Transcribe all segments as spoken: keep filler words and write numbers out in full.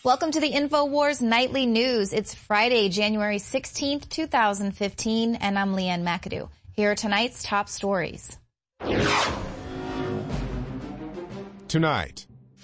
Welcome to the InfoWars Nightly News. It's Friday, January sixteenth, two thousand fifteen, and I'm Leanne McAdoo. Here are tonight's top stories. Tonight,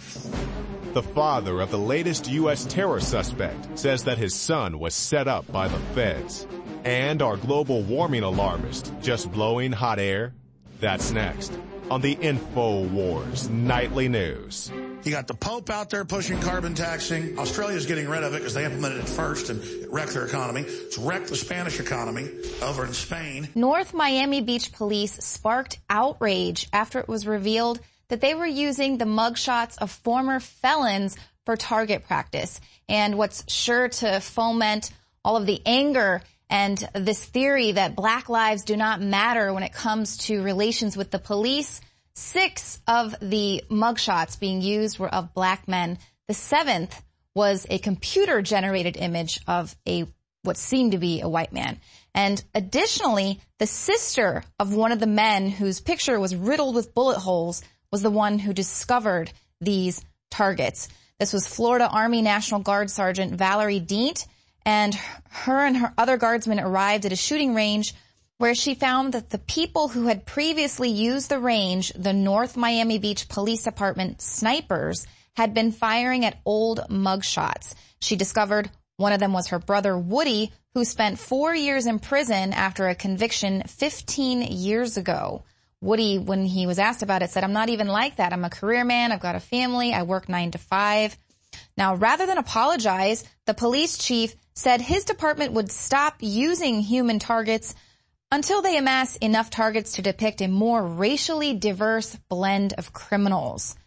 the father of the latest U S terror suspect says that his son was set up by the feds. And our global warming alarmist just blowing hot air? That's next on the InfoWars Nightly News. You got the Pope out there pushing carbon taxing. Australia's getting rid of it because they implemented it first and it wrecked their economy. It's wrecked the Spanish economy over in Spain. North Miami Beach police sparked outrage after it was revealed that they were using the mugshots of former felons for target practice. And what's sure to foment all of the anger and this theory that black lives do not matter when it comes to relations with the police. Six of the mugshots being used were of black men. The seventh was a computer-generated image of a what seemed to be a white man. And additionally, the sister of one of the men whose picture was riddled with bullet holes was the one who discovered these targets. This was Florida Army National Guard Sergeant Valerie Deant, and her and her other guardsmen arrived at a shooting range where she found that the people who had previously used the range, the North Miami Beach Police Department snipers, had been firing at old mugshots. She discovered one of them was her brother Woody, who spent four years in prison after a conviction fifteen years ago. Woody, when he was asked about it, said, "I'm not even like that. I'm a career man. I've got a family. I work nine to five. Now, rather than apologize, the police chief said his department would stop using human targets until they amass enough targets to depict a more racially diverse blend of criminals.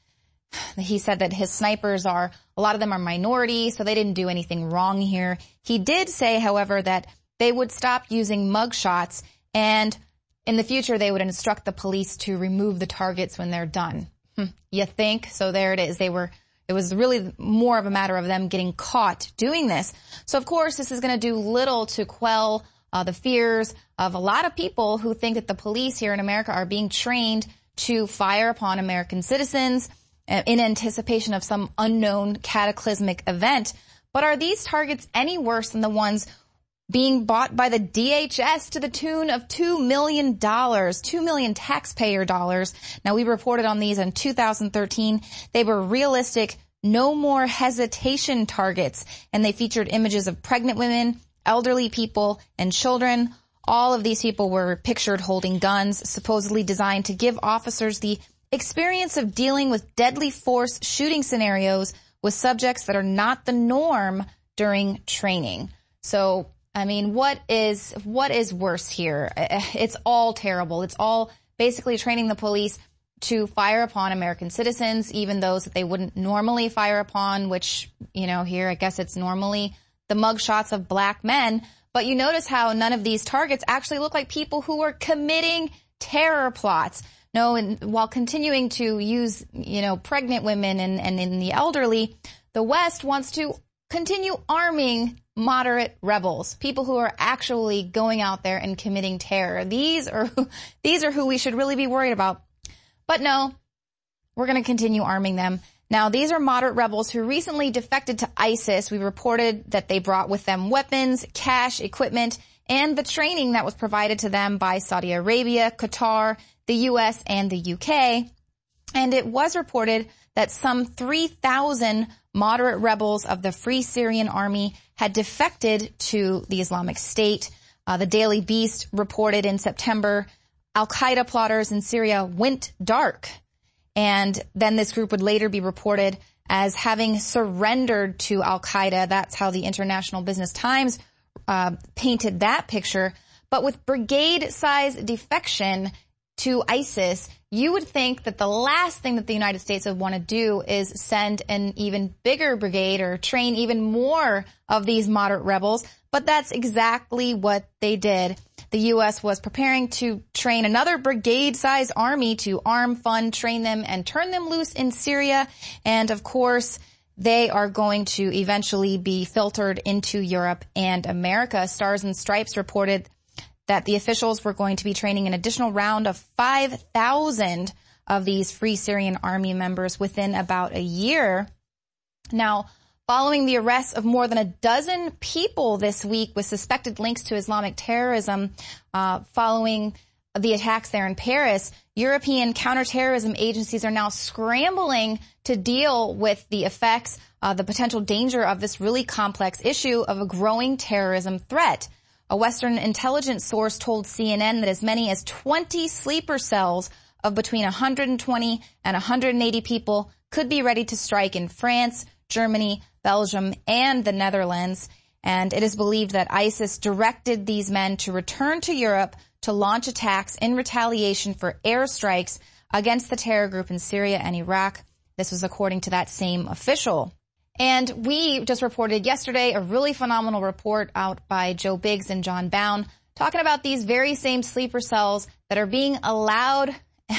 He said that his snipers are, a lot of them are minority, so they didn't do anything wrong here. He did say, however, that they would stop using mugshots, and in the future they would instruct the police to remove the targets when they're done. Hmm, you think? So there it is. They were... It was really more of a matter of them getting caught doing this. So, of course, this is going to do little to quell uh, the fears of a lot of people who think that the police here in America are being trained to fire upon American citizens uh, in anticipation of some unknown cataclysmic event. But are these targets any worse than the ones being bought by the D H S to the tune of two million dollars, two million taxpayer dollars? Now, we reported on these in two thousand thirteen. They were realistic, no more hesitation targets, and they featured images of pregnant women, elderly people, and children. All of these people were pictured holding guns, supposedly designed to give officers the experience of dealing with deadly force shooting scenarios with subjects that are not the norm during training. So, I mean, what is what is worse here? It's all terrible. It's all basically training the police to fire upon American citizens, even those that they wouldn't normally fire upon, which, you know, here I guess it's normally the mugshots of black men. But you notice how none of these targets actually look like people who are committing terror plots. No, and while continuing to use, you know, pregnant women and, and in the elderly, the West wants to continue arming moderate rebels, people who are actually going out there and committing terror. These are who, these are who we should really be worried about. But no, we're going to continue arming them. Now, these are moderate rebels who recently defected to ISIS. We reported that they brought with them weapons, cash, equipment, and the training that was provided to them by Saudi Arabia, Qatar, the U S, and the U K. And it was reported that some three thousand moderate rebels of the Free Syrian Army had defected to the Islamic State. Uh, the Daily Beast reported in September, Al-Qaeda plotters in Syria went dark. And then this group would later be reported as having surrendered to Al-Qaeda. That's how the International Business Times uh, painted that picture. But with brigade-size defection to ISIS, you would think that the last thing that the United States would want to do is send an even bigger brigade or train even more of these moderate rebels. But that's exactly what they did. The U S was preparing to train another brigade-sized army to arm, fund, train them, and turn them loose in Syria. And, of course, they are going to eventually be filtered into Europe and America. Stars and Stripes reported that the officials were going to be training an additional round of five thousand of these Free Syrian Army members within about a year. Now, following the arrest of more than a dozen people this week with suspected links to Islamic terrorism, uh, following the attacks there in Paris. European counterterrorism agencies are now scrambling to deal with the effects, uh, the potential danger of this really complex issue of a growing terrorism threat. A Western intelligence source told C N N that as many as twenty sleeper cells of between one hundred twenty and one hundred eighty people could be ready to strike in France, Germany, Belgium, and the Netherlands. And it is believed that ISIS directed these men to return to Europe to launch attacks in retaliation for airstrikes against the terror group in Syria and Iraq. This was according to that same official. And we just reported yesterday a really phenomenal report out by Joe Biggs and John Bound talking about these very same sleeper cells that are being allowed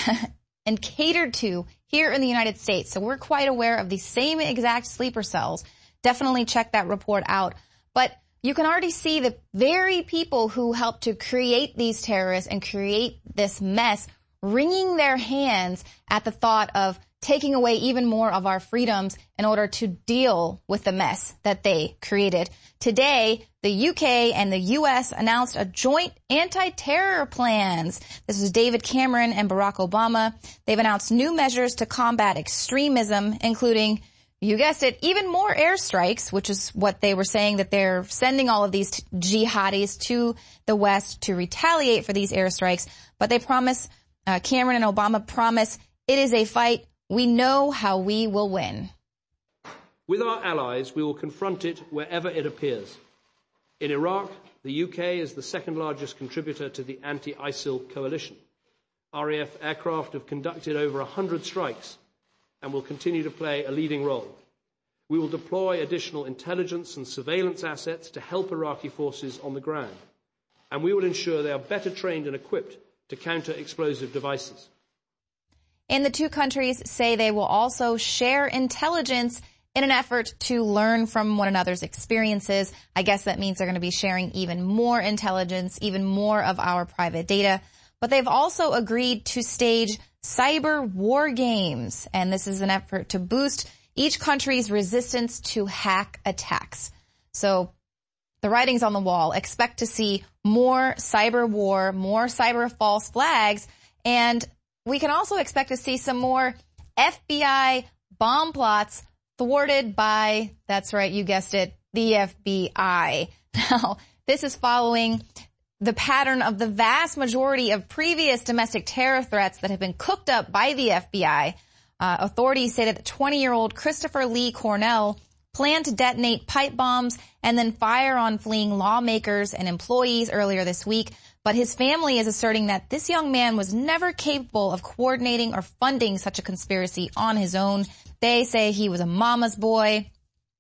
and catered to here in the United States. So we're quite aware of the same exact sleeper cells. Definitely check that report out. But you can already see the very people who helped to create these terrorists and create this mess wringing their hands at the thought of taking away even more of our freedoms in order to deal with the mess that they created. Today, the U K and the U S announced a joint anti-terror plans. This was David Cameron and Barack Obama. They've announced new measures to combat extremism, including, you guessed it, even more airstrikes, which is what they were saying, that they're sending all of these jihadis to the West to retaliate for these airstrikes. But they promise, uh, Cameron and Obama promise, it is a fight. We know how we will win. With our allies, we will confront it wherever it appears. In Iraq, the U K is the second largest contributor to the anti-ISIL coalition. R A F aircraft have conducted over one hundred strikes and will continue to play a leading role. We will deploy additional intelligence and surveillance assets to help Iraqi forces on the ground. And we will ensure they are better trained and equipped to counter explosive devices. And the two countries say they will also share intelligence in an effort to learn from one another's experiences. I guess that means they're going to be sharing even more intelligence, even more of our private data. But they've also agreed to stage cyber war games. And this is an effort to boost each country's resistance to hack attacks. So the writing's on the wall. Expect to see more cyber war, more cyber false flags, and we can also expect to see some more F B I bomb plots thwarted by, that's right, you guessed it, the F B I. Now, this is following the pattern of the vast majority of previous domestic terror threats that have been cooked up by the F B I. Uh, authorities say that the twenty-year-old Christopher Lee Cornell planned to detonate pipe bombs and then fire on fleeing lawmakers and employees earlier this week. But his family is asserting that this young man was never capable of coordinating or funding such a conspiracy on his own. They say he was a mama's boy.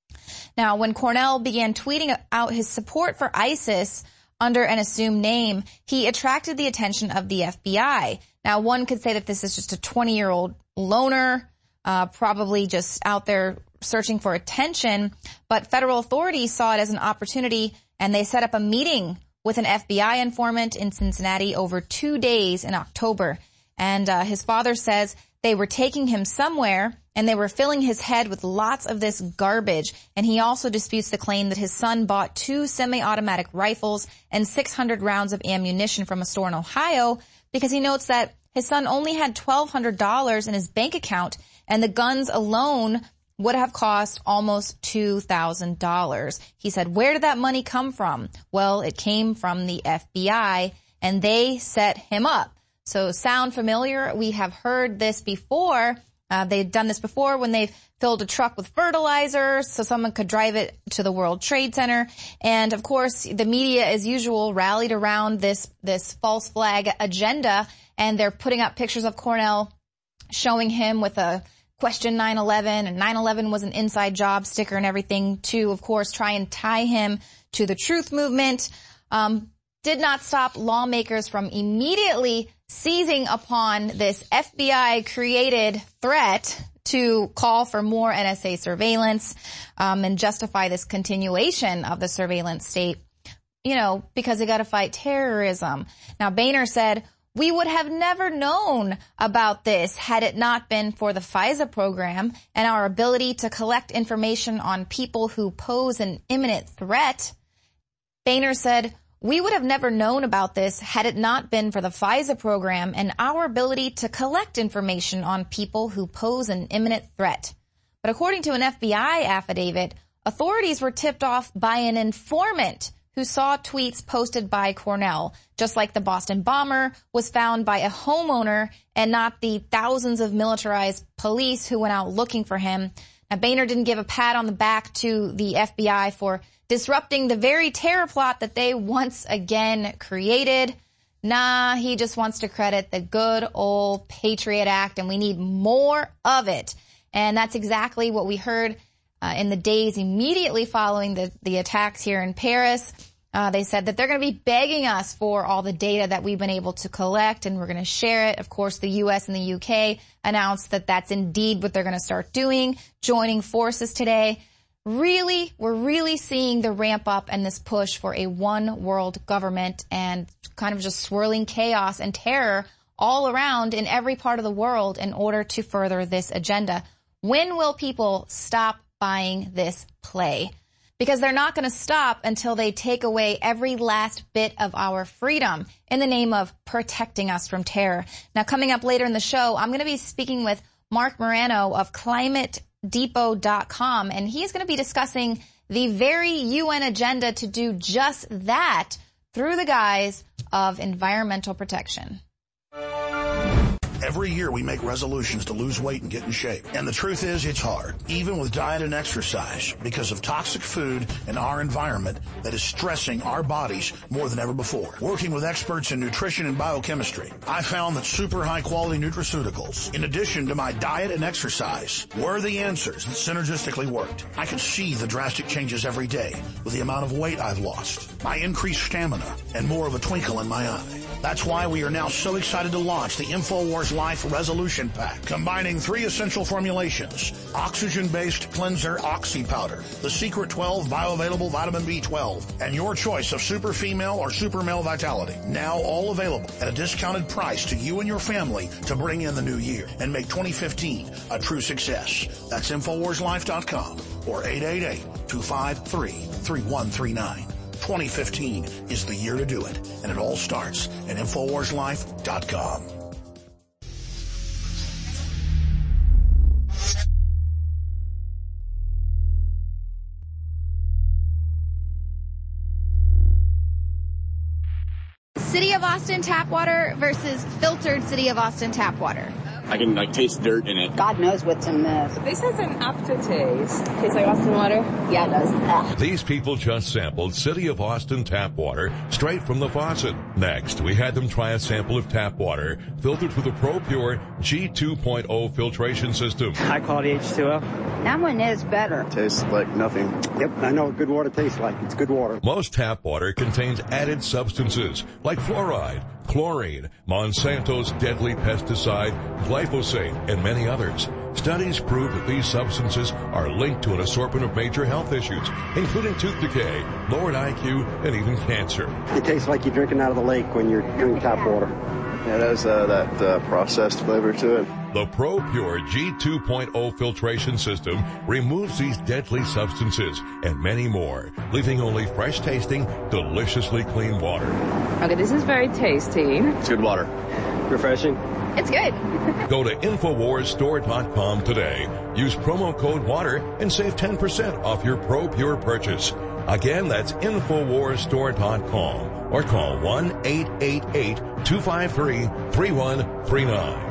Now, when Cornell began tweeting out his support for ISIS under an assumed name, he attracted the attention of the F B I. Now, one could say that this is just a twenty-year-old loner, uh, probably just out there searching for attention. But federal authorities saw it as an opportunity, and they set up a meeting with an F B I informant in Cincinnati over two days in October. And uh, his father says they were taking him somewhere and they were filling his head with lots of this garbage. And he also disputes the claim that his son bought two semi-automatic rifles and six hundred rounds of ammunition from a store in Ohio because he notes that his son only had twelve hundred dollars in his bank account and the guns alone would have cost almost two thousand dollars. He said, where did that money come from? Well, it came from the F B I, and they set him up. So sound familiar? We have heard this before. Uh, they've done this before when they've filled a truck with fertilizer so someone could drive it to the World Trade Center. And, of course, the media, as usual, rallied around this, this false flag agenda, and they're putting up pictures of Cornell showing him with a question nine eleven, and nine eleven was an inside job sticker and everything to, of course, try and tie him to the truth movement. Um, did not stop lawmakers from immediately seizing upon this F B I-created threat to call for more N S A surveillance um, and justify this continuation of the surveillance state, you know, because they got to fight terrorism. Now, Boehner said, We would have never known about this had it not been for the FISA program and our ability to collect information on people who pose an imminent threat. Boehner said, we would have never known about this had it not been for the FISA program and our ability to collect information on people who pose an imminent threat. But according to an F B I affidavit, authorities were tipped off by an informant who saw tweets posted by Cornell, just like the Boston bomber was found by a homeowner and not the thousands of militarized police who went out looking for him. Now, Boehner didn't give a pat on the back to the F B I for disrupting the very terror plot that they once again created. Nah, he just wants to credit the good old Patriot Act, and we need more of it. And that's exactly what we heard uh, in the days immediately following the, the attacks here in Paris. Uh, they said that they're going to be begging us for all the data that we've been able to collect, and we're going to share it. Of course, the U S and the U K announced that that's indeed what they're going to start doing, joining forces today. Really, we're really seeing the ramp up and this push for a one world government and kind of just swirling chaos and terror all around in every part of the world in order to further this agenda. When will people stop buying this play? Because they're not going to stop until they take away every last bit of our freedom in the name of protecting us from terror. Now, coming up later in the show, I'm going to be speaking with Mark Morano of climate depot dot com, and he's going to be discussing the very U N agenda to do just that through the guise of environmental protection. Every year we make resolutions to lose weight and get in shape. And the truth is, it's hard, even with diet and exercise, because of toxic food and our environment that is stressing our bodies more than ever before. Working with experts in nutrition and biochemistry, I found that super high-quality nutraceuticals, in addition to my diet and exercise, were the answers that synergistically worked. I can see the drastic changes every day with the amount of weight I've lost, my increased stamina, and more of a twinkle in my eye. That's why we are now so excited to launch the InfoWars Life Resolution Pack, combining three essential formulations: oxygen-based cleanser Oxy Powder, the Secret twelve bioavailable vitamin B twelve, and your choice of super female or super male vitality. Now all available at a discounted price to you and your family to bring in the new year and make twenty fifteen a true success. That's InfoWars Life dot com or eight eight eight, two five three, three one three nine. twenty fifteen is the year to do it, and it all starts at InfoWars Life dot com. City of Austin tap water versus filtered City of Austin tap water. I can, like, taste dirt in it. God knows what's in this. This has an aftertaste. Tastes like Austin water? Yeah, it does. Ugh. These people just sampled City of Austin tap water straight from the faucet. Next, we had them try a sample of tap water filtered through the ProPure G two point oh filtration system. High quality H two O. That one is better. Tastes like nothing. Yep, I know what good water tastes like. It's good water. Most tap water contains added substances like fluoride, chlorine, Monsanto's deadly pesticide, glyphosate, and many others. Studies prove that these substances are linked to an assortment of major health issues, including tooth decay, lowered I Q, and even cancer. It tastes like you're drinking out of the lake when you're drinking tap water. Yeah, it has uh, that uh, processed flavor to it. The ProPure G two point oh filtration system removes these deadly substances and many more, leaving only fresh-tasting, deliciously clean water. Okay, this is very tasty. It's good water. Refreshing. It's good. Go to InfoWars Store dot com today. Use promo code WATER and save ten percent off your ProPure purchase. Again, that's InfoWars Store dot com or call one eight eight eight, two five three, three one three nine.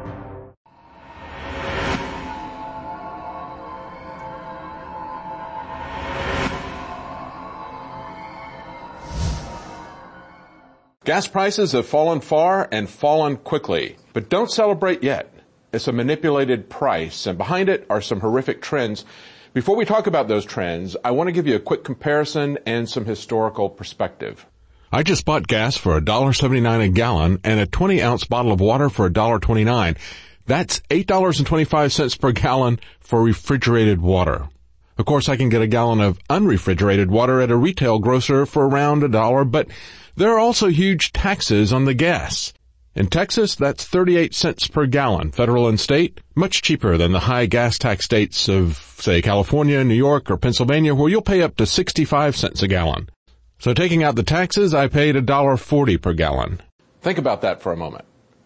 Gas prices have fallen far and fallen quickly, but don't celebrate yet. It's a manipulated price, and behind it are some horrific trends. Before we talk about those trends, I want to give you a quick comparison and some historical perspective. I just bought gas for one dollar seventy-nine a gallon and a twenty ounce bottle of water for one dollar twenty-nine. That's eight dollars and twenty-five cents per gallon for refrigerated water. Of course, I can get a gallon of unrefrigerated water at a retail grocer for around a dollar, but there are also huge taxes on the gas. In Texas, that's thirty-eight cents per gallon, federal and state, much cheaper than the high gas tax states of, say, California, New York, or Pennsylvania, where you'll pay up to sixty-five cents a gallon. So taking out the taxes, I paid one dollar forty per gallon. Think about that for a moment.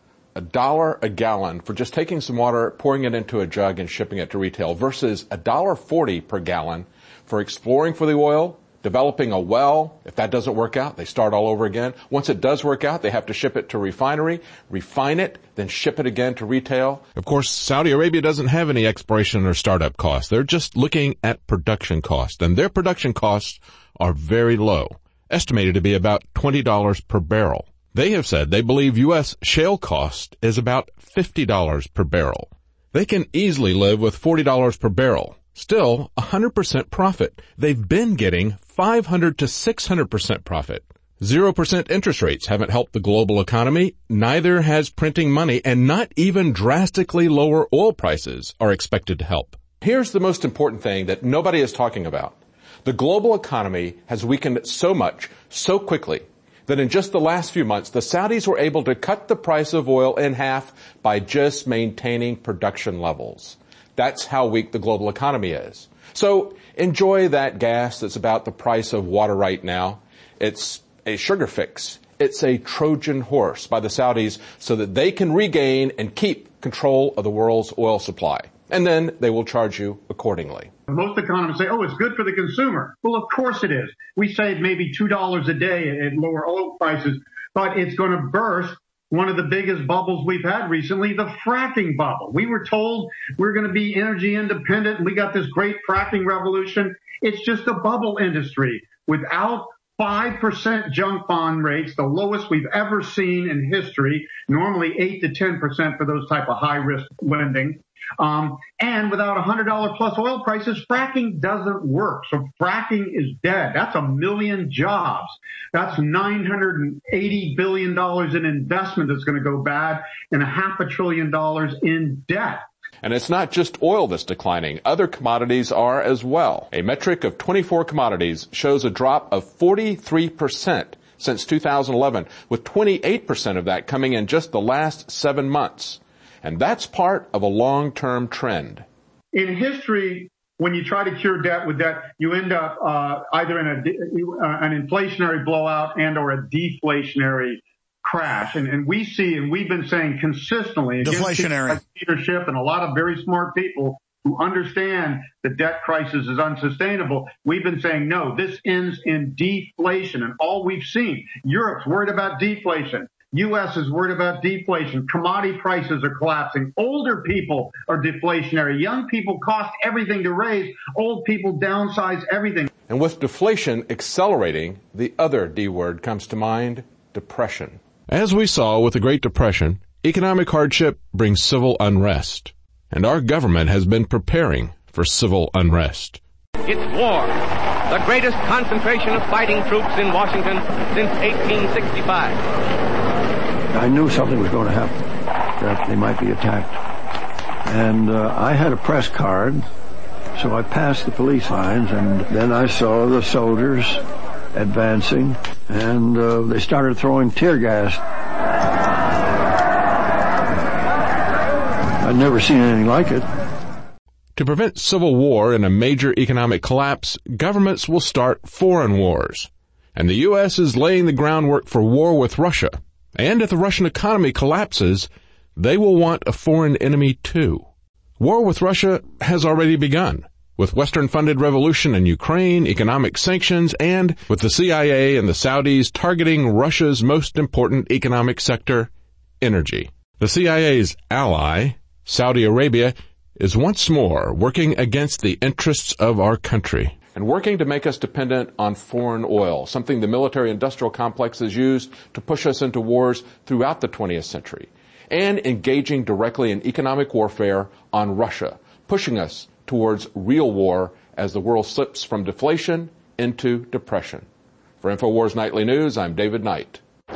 A dollar a gallon for just taking some water, pouring it into a jug, and shipping it to retail versus one dollar forty per gallon for exploring for the oil, developing a well. If that doesn't work out, they start all over again. Once it does work out, they have to ship it to refinery, refine it, then ship it again to retail. Of course, Saudi Arabia doesn't have any exploration or startup costs. They're just looking at production costs, and their production costs are very low, estimated to be about twenty dollars per barrel. They have said they believe U S shale cost is about fifty dollars per barrel. They can easily live with forty dollars per barrel. Still, one hundred percent profit. They've been getting five hundred to six hundred percent profit. Zero percent interest rates haven't helped the global economy. Neither has printing money, and not even drastically lower oil prices are expected to help. Here's the most important thing that nobody is talking about. The global economy has weakened so much, so quickly, that in just the last few months, the Saudis were able to cut the price of oil in half by just maintaining production levels. That's how weak the global economy is. So enjoy that gas that's about the price of water right now. It's a sugar fix. It's a Trojan horse by the Saudis so that they can regain and keep control of the world's oil supply. And then they will charge you accordingly. Most economists say, oh, it's good for the consumer. Well, of course it is. We save maybe two dollars a day at lower oil prices, but it's going to burst one of the biggest bubbles we've had recently, the fracking bubble. We were told we're going to be energy independent, and we got this great fracking revolution. It's just a bubble industry. Without five percent junk bond rates, the lowest we've ever seen in history, normally eight to ten percent for those type of high-risk lending. Um, and without one hundred dollars plus oil prices, fracking doesn't work. So fracking is dead. That's a million jobs. That's nine hundred eighty billion dollars in investment that's going to go bad, and a half a trillion dollars in debt. And it's not just oil that's declining. Other commodities are as well. A metric of twenty-four commodities shows a drop of forty-three percent since two thousand eleven, with twenty-eight percent of that coming in just the last seven months. And that's part of a long-term trend. In history, when you try to cure debt with debt, you end up uh, either in a, uh, an inflationary blowout and or a deflationary crash. And, and we see, and we've been saying consistently, deflationary leadership and a lot of very smart people who understand the debt crisis is unsustainable. We've been saying, no, this ends in deflation. And all we've seen, Europe's worried about deflation. U S is worried about deflation. Commodity prices are collapsing. Older people are deflationary. Young people cost everything to raise. Old people downsize everything. And with deflation accelerating, the other D word comes to mind, depression. As we saw with the Great Depression, economic hardship brings civil unrest. And our government has been preparing for civil unrest. It's war, the greatest concentration of fighting troops in Washington since eighteen sixty-five. I knew something was going to happen, that they might be attacked. And uh, I had a press card, so I passed the police lines, and then I saw the soldiers advancing, and uh, they started throwing tear gas. I'd never seen anything like it. To prevent civil war and a major economic collapse, governments will start foreign wars. And the U S is laying the groundwork for war with Russia. And if the Russian economy collapses, they will want a foreign enemy too. War with Russia has already begun, with Western-funded revolution in Ukraine, economic sanctions, and with the C I A and the Saudis targeting Russia's most important economic sector, energy. The C I A's ally, Saudi Arabia, is once more working against the interests of our country. And working to make us dependent on foreign oil, something the military-industrial complex has used to push us into wars throughout the twentieth century, and engaging directly in economic warfare on Russia, pushing us towards real war as the world slips from deflation into depression. For InfoWars Nightly News, I'm David Knight.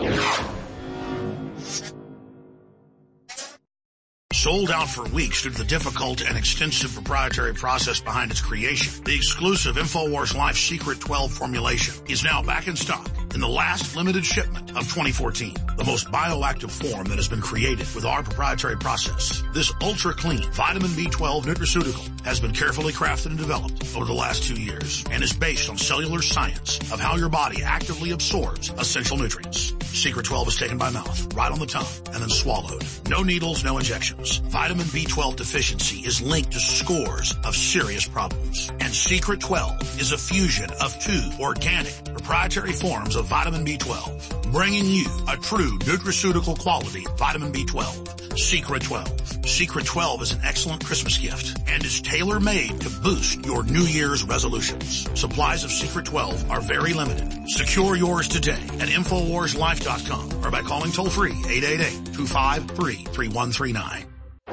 Sold out for weeks due to the difficult and extensive proprietary process behind its creation, the exclusive InfoWars Life Secret twelve formulation is now back in stock. in the last limited shipment of twenty fourteen. The most bioactive form that has been created with our proprietary process. This ultra-clean vitamin B twelve nutraceutical has been carefully crafted and developed over the last two years and is based on cellular science of how your body actively absorbs essential nutrients. Secret twelve is taken by mouth, right on the tongue, and then swallowed. No needles, no injections. Vitamin B twelve deficiency is linked to scores of serious problems. And Secret twelve is a fusion of two organic proprietary forms of vitamin B twelve, bringing you a true nutraceutical quality vitamin B twelve. Secret twelve. Secret twelve is an excellent Christmas gift and is tailor-made to boost your New Year's resolutions. Supplies of Secret twelve are very limited. Secure yours today at Infowars Life dot com or by calling toll-free eight eight eight, two five three, three one three nine.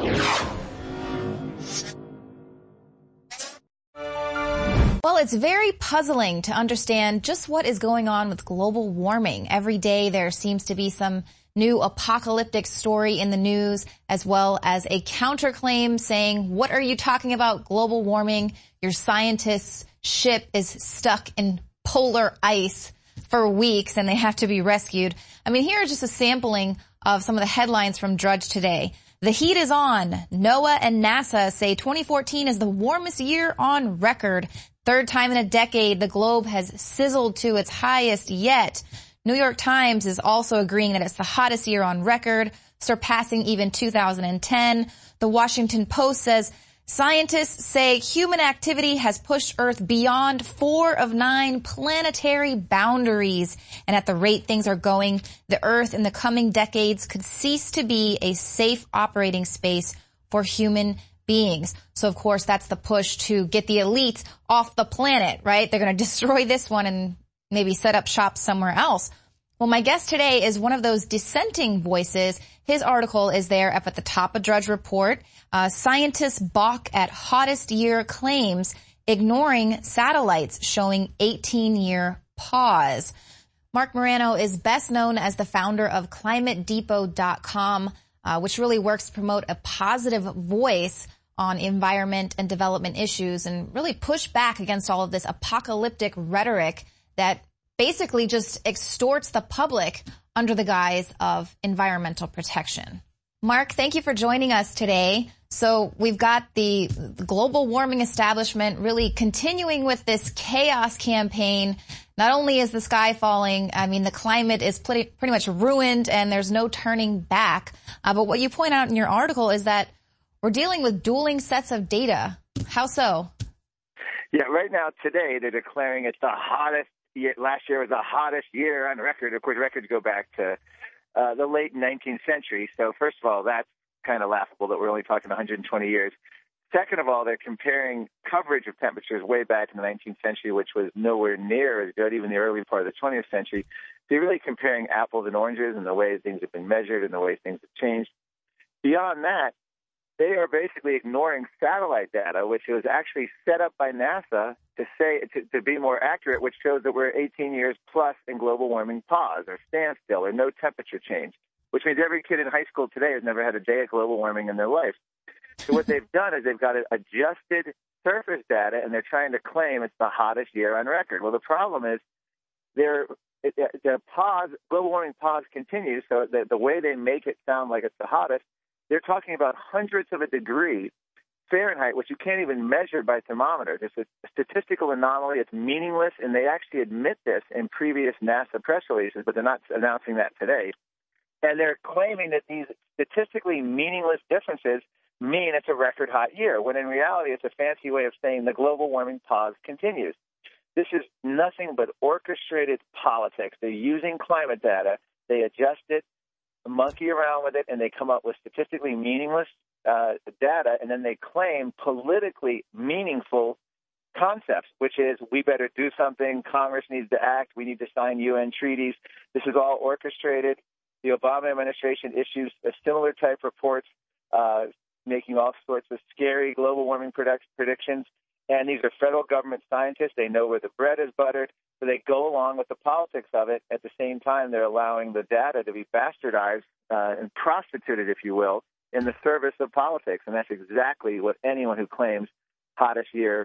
Well, it's very puzzling to understand just what is going on with global warming. Every day there seems to be some new apocalyptic story in the news, as well as a counterclaim saying, what are you talking about, global warming? Your scientist's ship is stuck in polar ice for weeks and they have to be rescued. I mean, here is just a sampling of some of the headlines from Drudge today. The heat is on. NOAA and NASA say twenty fourteen is the warmest year on record. Third time in a decade, the globe has sizzled to its highest yet. New York Times is also agreeing that it's the hottest year on record, surpassing even two thousand ten. The Washington Post says scientists say human activity has pushed Earth beyond four of nine planetary boundaries. And at the rate things are going, the Earth in the coming decades could cease to be a safe operating space for human beings. So, of course, that's the push to get the elites off the planet, right? They're going to destroy this one and maybe set up shop somewhere else. Well, my guest today is one of those dissenting voices. His article is there up at the top of Drudge Report. Uh, scientists balk at hottest year claims, ignoring satellites showing eighteen-year pause. Mark Morano is best known as the founder of Climate Depot dot com, uh, which really works to promote a positive voice on environment and development issues and really push back against all of this apocalyptic rhetoric that basically just extorts the public under the guise of environmental protection. Mark, thank you for joining us today. So we've got the, the global warming establishment really continuing with this chaos campaign. Not only is the sky falling, I mean, the climate is pretty, pretty much ruined and there's no turning back. Uh, but what you point out in your article is that we're dealing with dueling sets of data. How so? Yeah, right now, today, they're declaring it's the hottest year. Last year was the hottest year on record. Of course, records go back to uh, the late nineteenth century. So, first of all, that's kind of laughable that we're only talking one hundred twenty years. Second of all, they're comparing coverage of temperatures way back in the nineteenth century, which was nowhere near as good, even the early part of the twentieth century. So you're really comparing apples and oranges and the ways things have been measured and the ways things have changed. Beyond that, they are basically ignoring satellite data, which was actually set up by NASA to say to, to be more accurate, which shows that we're eighteen years plus in global warming pause or standstill or no temperature change, which means every kid in high school today has never had a day of global warming in their life. So what they've done is they've got adjusted surface data, and they're trying to claim it's the hottest year on record. Well, the problem is they're, it, the pause, global warming pause continues, so the, the way they make it sound like it's the hottest, they're talking about hundredths of a degree Fahrenheit, which you can't even measure by thermometers. It's a statistical anomaly. It's meaningless, and they actually admit this in previous NASA press releases, but they're not announcing that today. And they're claiming that these statistically meaningless differences mean it's a record hot year, when in reality it's a fancy way of saying the global warming pause continues. This is nothing but orchestrated politics. They're using climate data. They adjust it, monkey around with it, and they come up with statistically meaningless uh, data, and then they claim politically meaningful concepts, which is we better do something, Congress needs to act, we need to sign U N treaties. This is all orchestrated. The Obama administration issues a similar type reports, uh, making all sorts of scary global warming predict- predictions. And these are federal government scientists. They know where the bread is buttered, so they go along with the politics of it. At the same time, they're allowing the data to be bastardized uh, and prostituted, if you will, in the service of politics. And that's exactly what anyone who claims hottest year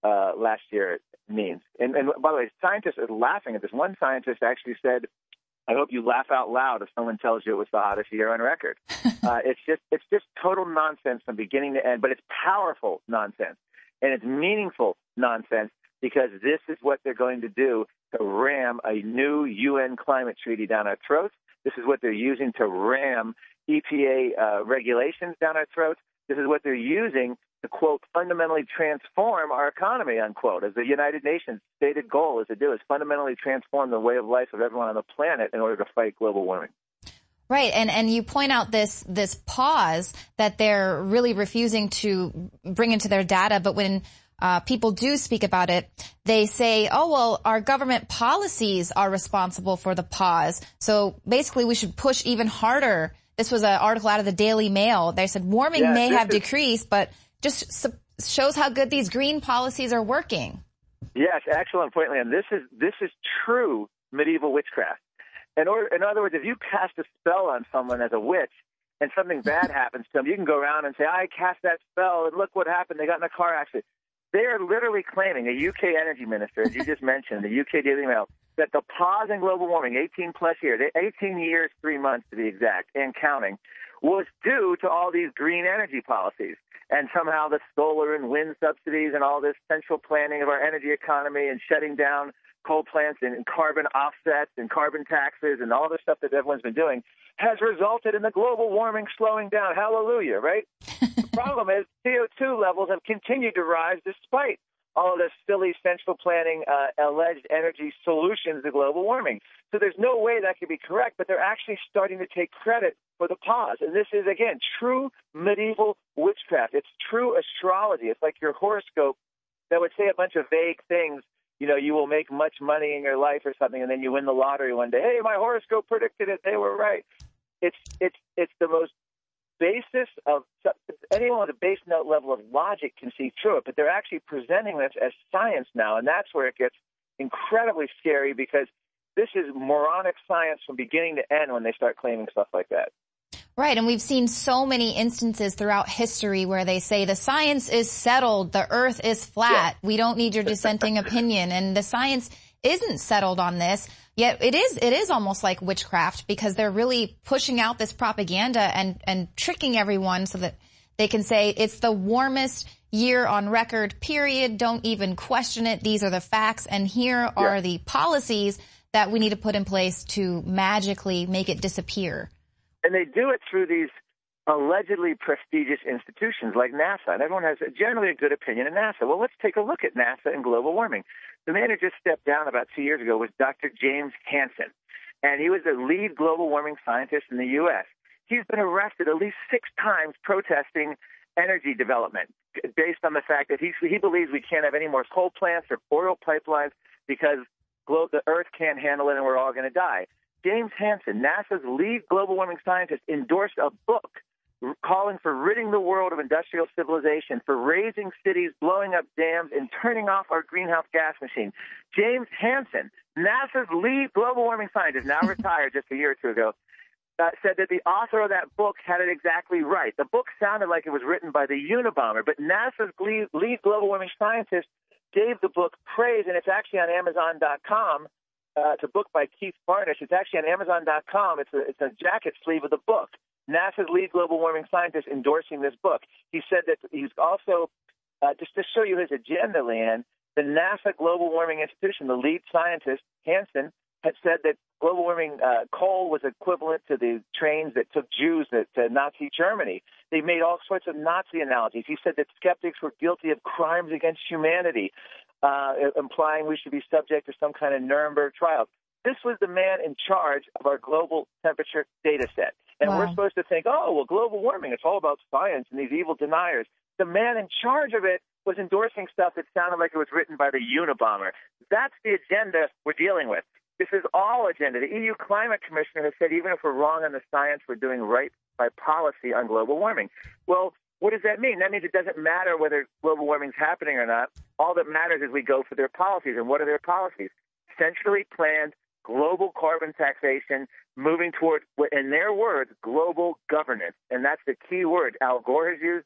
uh, last year means. And, and by the way, scientists are laughing at this. One scientist actually said, I hope you laugh out loud if someone tells you it was the hottest year on record. uh, it's just it's just total nonsense from beginning to end, but it's powerful nonsense, and it's meaningful nonsense, because this is what they're going to do to ram a new U N climate treaty down our throats. This is what they're using to ram E P A uh, regulations down our throats. This is what they're using to, quote, fundamentally transform our economy, unquote, as the United Nations stated goal is to do, is fundamentally transform the way of life of everyone on the planet in order to fight global warming. Right, and and you point out this this pause that they're really refusing to bring into their data, but when uh, people do speak about it, they say, oh, well, our government policies are responsible for the pause, so basically we should push even harder. This was an article out of the Daily Mail. They said warming yeah, may have is- decreased, but just su- shows how good these green policies are working. Yes, excellent point, Liam. This is this is true medieval witchcraft. In, order, in other words, if you cast a spell on someone as a witch and something bad happens to them, you can go around and say, I cast that spell, and look what happened. They got in a car accident. They are literally claiming, a U K energy minister, as you just mentioned, the U K Daily Mail, that the pause in global warming, eighteen plus years, eighteen years, three months to be exact, and counting, was due to all these green energy policies. And somehow the solar and wind subsidies and all this central planning of our energy economy and shutting down coal plants and carbon offsets and carbon taxes and all the stuff that everyone's been doing has resulted in the global warming slowing down. Hallelujah, right? The problem is C O two levels have continued to rise despite all of this silly central planning uh, alleged energy solutions to global warming. So there's no way that could be correct, but they're actually starting to take credit for the pause. And this is, again, true medieval witchcraft. It's true astrology. It's like your horoscope that would say a bunch of vague things. You know, you will make much money in your life or something, and then you win the lottery one day. Hey, my horoscope predicted it. They were right. It's it's it's the most basis of anyone with a base note level of logic can see through it, but they're actually presenting this as science now, and that's where it gets incredibly scary, because this is moronic science from beginning to end when they start claiming stuff like that. Right, and we've seen so many instances throughout history where they say the science is settled, the earth is flat, yeah. we don't need your dissenting opinion, and the science isn't settled on this. Yet it is it is almost like witchcraft, because they're really pushing out this propaganda and, and tricking everyone so that they can say it's the warmest year on record, period, don't even question it, these are the facts, and here are yeah. the policies that we need to put in place to magically make it disappear. And they do it through these allegedly prestigious institutions like NASA. And everyone has generally a good opinion of NASA. Well, let's take a look at NASA and global warming. The man who just stepped down about two years ago was Doctor James Hansen, and he was the lead global warming scientist in the U S. He's been arrested at least six times protesting energy development based on the fact that he, he believes we can't have any more coal plants or oil pipelines because glo- the Earth can't handle it and we're all going to die. James Hansen, NASA's lead global warming scientist, endorsed a book calling for ridding the world of industrial civilization, for raising cities, blowing up dams, and turning off our greenhouse gas machine. James Hansen, NASA's lead global warming scientist, now retired just a year or two ago, uh, said that the author of that book had it exactly right. The book sounded like it was written by the Unabomber, but NASA's lead, lead global warming scientist gave the book praise, and it's actually on Amazon dot com. Uh, it's a book by Keith Barnish. It's actually on Amazon dot com. It's a, it's a jacket sleeve of the book. NASA's lead global warming scientist endorsing this book. He said that he's also, uh, just to show you his agenda, Leanne, the NASA Global Warming Institution, the lead scientist, Hansen, had said that global warming uh, coal was equivalent to the trains that took Jews to, to Nazi Germany. They made all sorts of Nazi analogies. He said that skeptics were guilty of crimes against humanity, uh, implying we should be subject to some kind of Nuremberg trial. This was the man in charge of our global temperature data set. And wow. we're supposed to think, oh, well, global warming, it's all about science and these evil deniers. The man in charge of it was endorsing stuff that sounded like it was written by the Unabomber. That's the agenda we're dealing with. This is all agenda. The E U Climate Commissioner has said even if we're wrong on the science, we're doing right by policy on global warming. Well, what does that mean? That means it doesn't matter whether global warming is happening or not. All that matters is we go for their policies. And what are their policies? Centrally planned global carbon taxation, moving toward, in their words, global governance. And that's the key word. Al Gore has used it.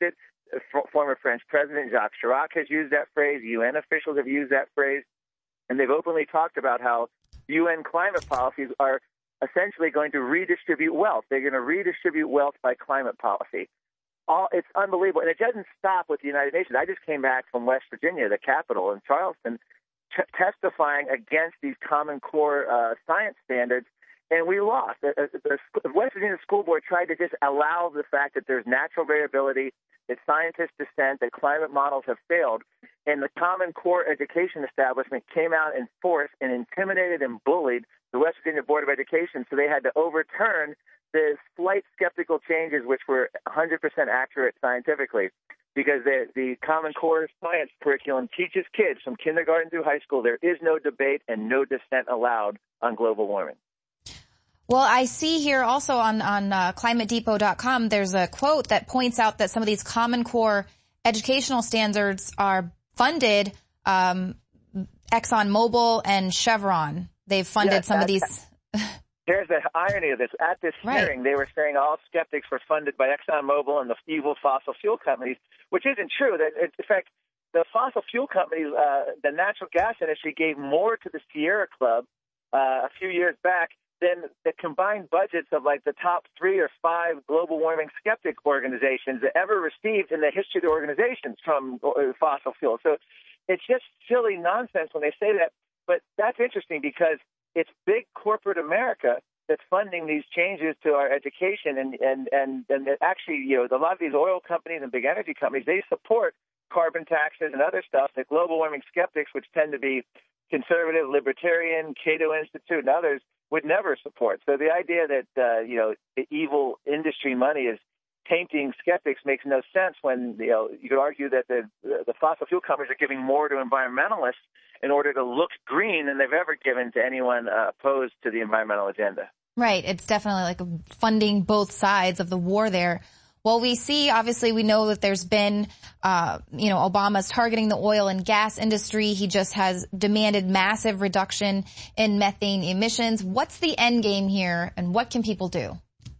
former French President Jacques Chirac has used that phrase. U N officials have used that phrase. And they've openly talked about how U N climate policies are essentially going to redistribute wealth. They're going to redistribute wealth by climate policy. All, it's unbelievable. And it doesn't stop with the United Nations. I just came back from West Virginia, the capital, in Charleston, t- testifying against these Common Core uh, science standards, and we lost. The, the, the West Virginia School Board tried to just allow the fact that there's natural variability, that scientists dissent, that climate models have failed, and the Common Core education establishment came out in force and intimidated and bullied the West Virginia Board of Education, so they had to overturn the slight skeptical changes, which were one hundred percent accurate scientifically, because the, the Common Core science curriculum teaches kids from kindergarten through high school there is no debate and no dissent allowed on global warming. Well, I see here also on, on uh, climate depot dot com, there's a quote that points out that some of these Common Core educational standards are funded, um, ExxonMobil and Chevron. They've funded yes, some of these. There's the irony of this. At this right. hearing, they were saying all skeptics were funded by ExxonMobil and the evil fossil fuel companies, which isn't true. That in fact, the fossil fuel companies, uh, the natural gas industry, gave more to the Sierra Club uh, a few years back than the combined budgets of like the top three or five global warming skeptic organizations that ever received in the history of the organizations from fossil fuels. So it's just silly nonsense when they say that. But that's interesting because it's big corporate America that's funding these changes to our education, and and and and actually, you know, a lot of these oil companies and big energy companies, they support carbon taxes and other stuff that global warming skeptics, which tend to be conservative, libertarian, Cato Institute, and others, would never support. So the idea that uh, you know the evil industry money is tainting skeptics makes no sense. When you know you could argue that the the fossil fuel companies are giving more to environmentalists in order to look green than they've ever given to anyone uh, opposed to the environmental agenda. Right. It's definitely like funding both sides of the war there. Well, we see, obviously, we know that there's been, uh, you know, Obama's targeting the oil and gas industry. He just has demanded massive reduction in methane emissions. What's the end game here, and what can people do?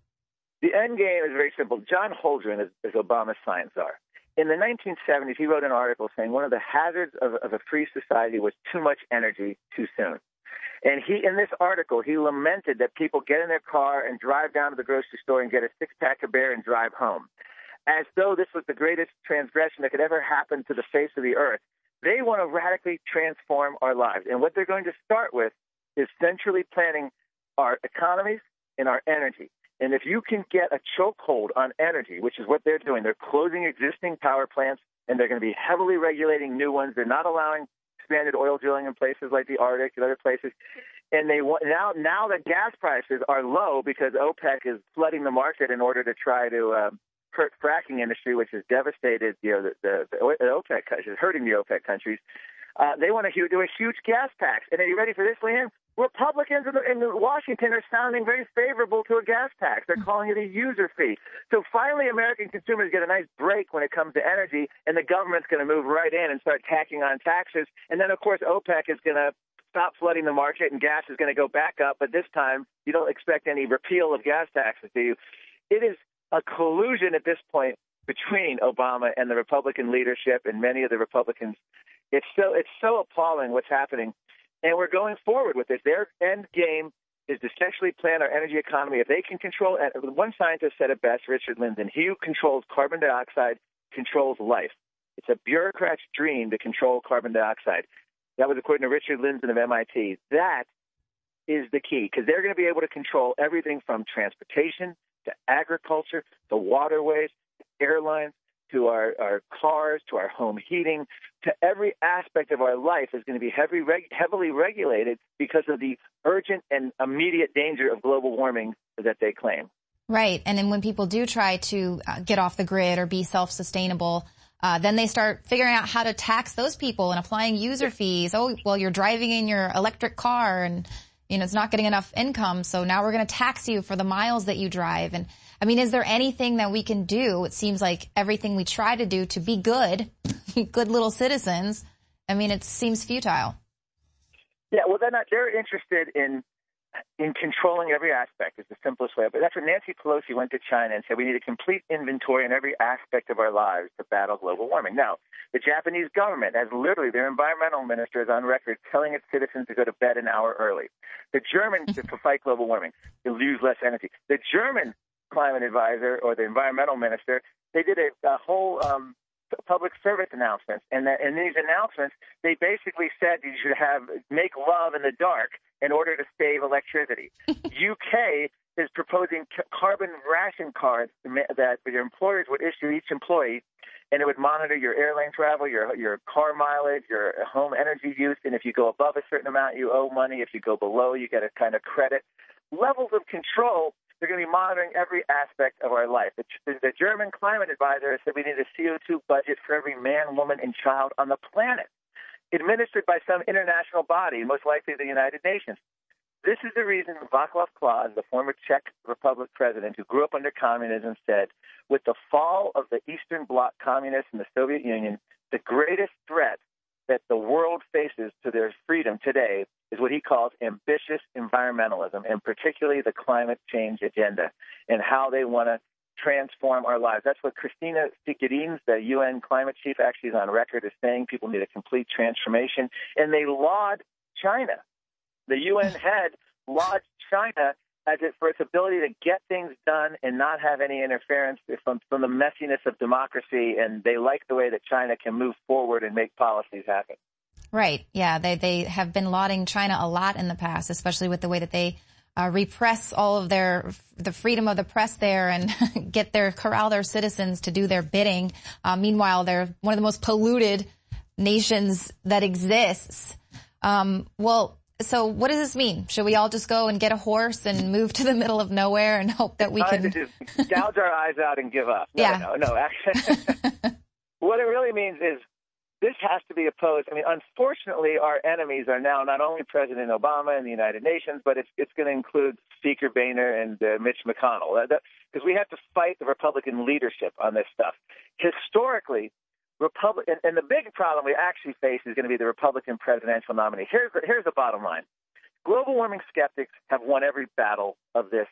The end game is very simple. John Holdren is, is Obama's science czar. In the nineteen seventies, he wrote an article saying one of the hazards of, of a free society was too much energy too soon. And he, in this article, he lamented that people get in their car and drive down to the grocery store and get a six-pack of beer and drive home, as though this was the greatest transgression that could ever happen to the face of the earth. They want to radically transform our lives. And what they're going to start with is centrally planning our economies and our energy. And if you can get a chokehold on energy, which is what they're doing, they're closing existing power plants, and they're going to be heavily regulating new ones. They're not allowing expanded oil drilling in places like the Arctic and other places. And they want, now now that gas prices are low because OPEC is flooding the market in order to try to uh, hurt fracking industry, which has devastated you know the, the, the OPEC countries, hurting the OPEC countries. Uh, they want to do a huge gas tax. And are you ready for this, Leanne? Republicans in, in Washington are sounding very favorable to a gas tax. They're calling it a user fee. So finally, American consumers get a nice break when it comes to energy, and the government's going to move right in and start tacking on taxes. And then, of course, OPEC is going to stop flooding the market, and gas is going to go back up. But this time, you don't expect any repeal of gas taxes, do you? It is a collusion at this point between Obama and the Republican leadership and many of the Republicans. It's so it's so appalling what's happening. And we're going forward with this. Their end game is to centrally plan our energy economy. If they can control, and one scientist said it best, Richard Lindzen, he who controls carbon dioxide controls life. It's a bureaucrat's dream to control carbon dioxide. That was according to Richard Lindzen of M I T. That is the key, because they're going to be able to control everything from transportation to agriculture to waterways, to airlines, to our, our cars, to our home heating, to every aspect of our life is going to be heavy, reg, heavily regulated because of the urgent and immediate danger of global warming that they claim. Right. And then when people do try to uh, get off the grid or be self-sustainable, uh, then they start figuring out how to tax those people and applying user fees. Oh, well, you're driving in your electric car and, you know, it's not getting enough income. So now we're going to tax you for the miles that you drive. And I mean, is there anything that we can do? It seems like everything we try to do to be good, good little citizens, I mean, it seems futile. Yeah, well, they're not, they're interested in in controlling every aspect is the simplest way. But that's when Nancy Pelosi went to China and said we need a complete inventory in every aspect of our lives to battle global warming. Now, the Japanese government has literally, their environmental minister is on record telling its citizens to go to bed an hour early. The Germans, to fight global warming, to use less energy. The German climate advisor or the environmental minister, they did a, a whole um, public service announcements. And that, in these announcements, they basically said you should have make love in the dark in order to save electricity. U K is proposing c- carbon ration cards that your employers would issue each employee, and it would monitor your airline travel, your your car mileage, your home energy use, and if you go above a certain amount, you owe money. If you go below, you get a kind of credit. Levels of control, they're going to be monitoring every aspect of our life. The, the German climate advisor said we need a C O two budget for every man, woman, and child on the planet, administered by some international body, most likely the United Nations. This is the reason Václav Klaus, the former Czech Republic president who grew up under communism, said, with the fall of the Eastern Bloc communists in the Soviet Union, the greatest threat that the world faces to their freedom today is what he calls ambitious environmentalism, and particularly the climate change agenda and how they want to transform our lives. That's what Christina Stiglitz, the U N climate chief, actually is on record as saying people need a complete transformation. And they laud China. The U N head lauds China as it for its ability to get things done and not have any interference from, from the messiness of democracy. And they like the way that China can move forward and make policies happen. Right. Yeah. They, they have been lauding China a lot in the past, especially with the way that they uh, repress all of their, the freedom of the press there and get their, corral their citizens to do their bidding. Uh, meanwhile, they're one of the most polluted nations that exists. Um, well, So what does this mean? Should we all just go and get a horse and move to the middle of nowhere and hope that we Time can to just gouge our eyes out and give up? No, yeah. no, no. Actually, what it really means is this has to be opposed. I mean, unfortunately, our enemies are now not only President Obama and the United Nations, but it's it's going to include Speaker Boehner and uh, Mitch McConnell, because we have to fight the Republican leadership on this stuff. Historically, Republican, and the big problem we actually face is going to be the Republican presidential nominee. Here's the, here's the bottom line. Global warming skeptics have won every battle of this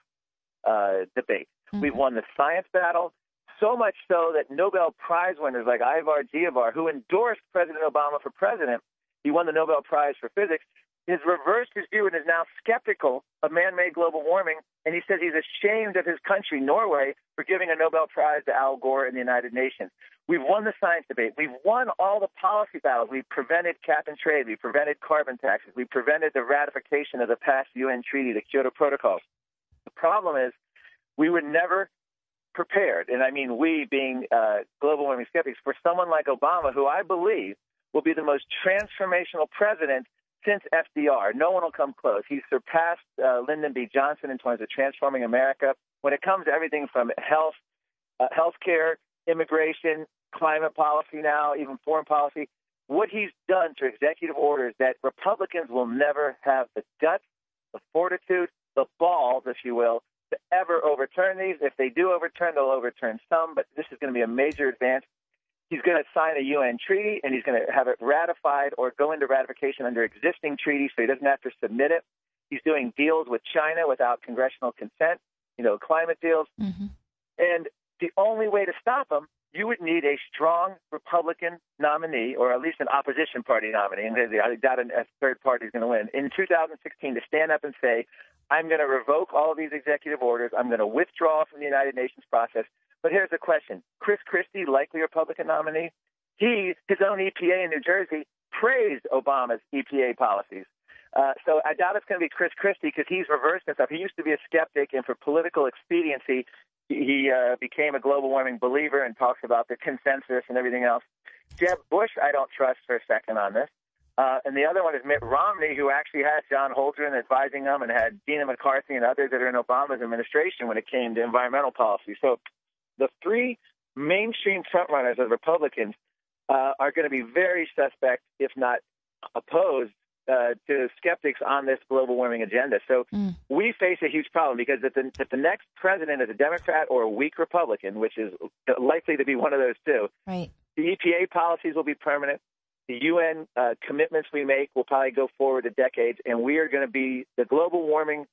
uh, debate. Mm-hmm. We've won the science battle, so much so that Nobel Prize winners like Ivar Giavar, who endorsed President Obama for president, he won the Nobel Prize for physics, has reversed his view and is now skeptical of man-made global warming, and he says he's ashamed of his country, Norway, for giving a Nobel Prize to Al Gore in the United Nations. We've won the science debate. We've won all the policy battles. We've prevented cap and trade. We've prevented carbon taxes. We've prevented the ratification of the past U N treaty, the Kyoto Protocols. The problem is we were never prepared, and I mean we being uh, global warming skeptics, for someone like Obama, who I believe will be the most transformational president since F D R. No one will come close. He's surpassed uh, Lyndon B. Johnson in terms of transforming America. When it comes to everything from health, uh, healthcare, immigration, climate policy now, even foreign policy, what he's done through executive orders that Republicans will never have the guts, the fortitude, the balls, if you will, to ever overturn these. If they do overturn, they'll overturn some, but this is going to be a major advance. He's going to sign a U N treaty, and he's going to have it ratified or go into ratification under existing treaties so he doesn't have to submit it. He's doing deals with China without congressional consent, you know, climate deals. Mm-hmm. And the only way to stop him, you would need a strong Republican nominee, or at least an opposition party nominee, and I doubt a third party is going to win, in two thousand sixteen to stand up and say, I'm going to revoke all of these executive orders. I'm going to withdraw from the United Nations process. But here's the question. Chris Christie, likely Republican nominee, he, his own E P A in New Jersey, praised Obama's E P A policies. Uh, so I doubt it's going to be Chris Christie because he's reversed himself. He used to be a skeptic, and for political expediency, he uh, became a global warming believer and talks about the consensus and everything else. Jeb Bush, I don't trust for a second on this. Uh, and the other one is Mitt Romney, who actually had John Holdren advising him and had Gina McCarthy and others that are in Obama's administration when it came to environmental policy. So the three mainstream frontrunners of Republicans uh, are going to be very suspect, if not opposed, uh, to skeptics on this global warming agenda. So mm. we face a huge problem because if the, if the next president is a Democrat or a weak Republican, which is likely to be one of those two, right, the E P A policies will be permanent. The U N uh, commitments we make will probably go forward a decades, and we are going to be, the global warming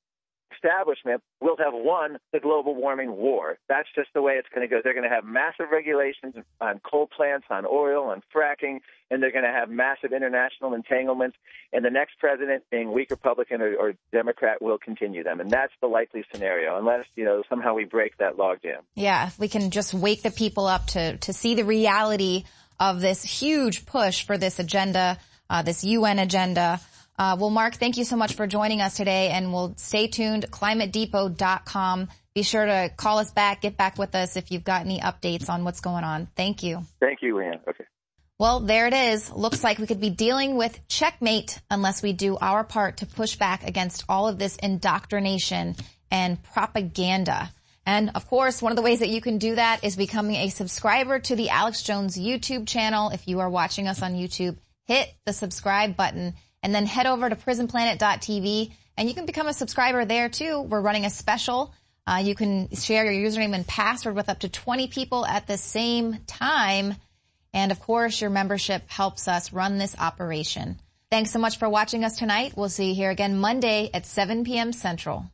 establishment will have won the global warming war. That's just the way it's going to go. They're going to have massive regulations on coal plants, on oil, on fracking, and they're going to have massive international entanglements. And the next president, being weak Republican or, or Democrat, will continue them. And that's the likely scenario, unless, you know, somehow we break that logjam. Yeah, if we can just wake the people up to, to see the reality of this huge push for this agenda, uh, this U N agenda. Uh, well, Mark, thank you so much for joining us today, and we'll stay tuned, climate depot dot com. Be sure to call us back, get back with us if you've got any updates on what's going on. Thank you. Thank you, Leanne. Okay. Well, there it is. Looks like we could be dealing with checkmate unless we do our part to push back against all of this indoctrination and propaganda. And, of course, one of the ways that you can do that is becoming a subscriber to the Alex Jones YouTube channel. If you are watching us on YouTube, hit the subscribe button. And then head over to prison planet dot t v, and you can become a subscriber there, too. We're running a special. Uh, you can share your username and password with up to twenty people at the same time. And, of course, your membership helps us run this operation. Thanks so much for watching us tonight. We'll see you here again Monday at seven p.m. Central.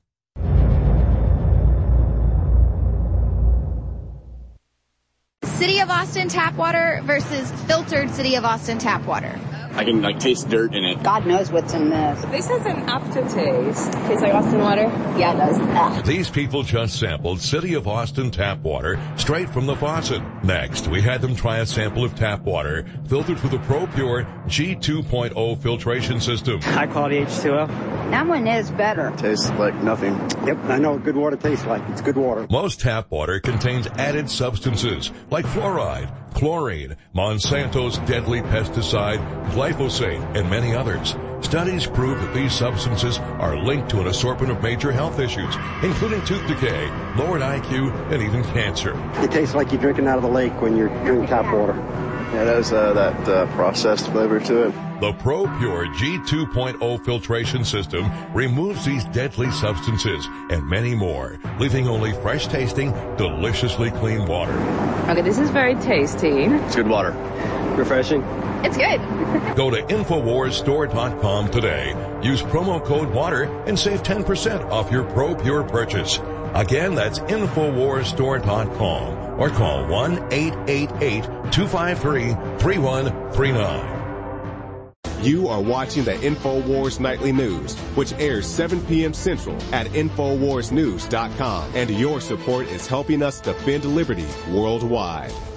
City of Austin tap water versus filtered City of Austin tap water. I can like taste dirt in it. God knows what's in this. This has an aftertaste. Tastes like Austin water? Yeah, it does. Ugh. These people just sampled City of Austin tap water straight from the faucet. Next, we had them try a sample of tap water filtered through the ProPure G two point oh filtration system. High quality H two O. That one is better. Tastes like nothing. Yep, I know what good water tastes like. It's good water. Most tap water contains added substances like fluoride, chlorine, Monsanto's deadly pesticide, glyphosate, and many others. Studies prove that these substances are linked to an assortment of major health issues, including tooth decay, lowered I Q, and even cancer. It tastes like you're drinking out of the lake when you're drinking tap water. Yeah, it has uh, that uh, processed flavor to it. The ProPure G two point oh filtration system removes these deadly substances and many more, leaving only fresh-tasting, deliciously clean water. Okay, this is very tasty. It's good water. Refreshing. It's good. Go to Infowars Store dot com today. Use promo code WATER and save ten percent off your ProPure purchase. Again, that's Infowars Store dot com or call one eight eight eight, two five three, three one three nine. You are watching the InfoWars Nightly News, which airs seven p.m. Central at Infowars News dot com. And your support is helping us defend liberty worldwide.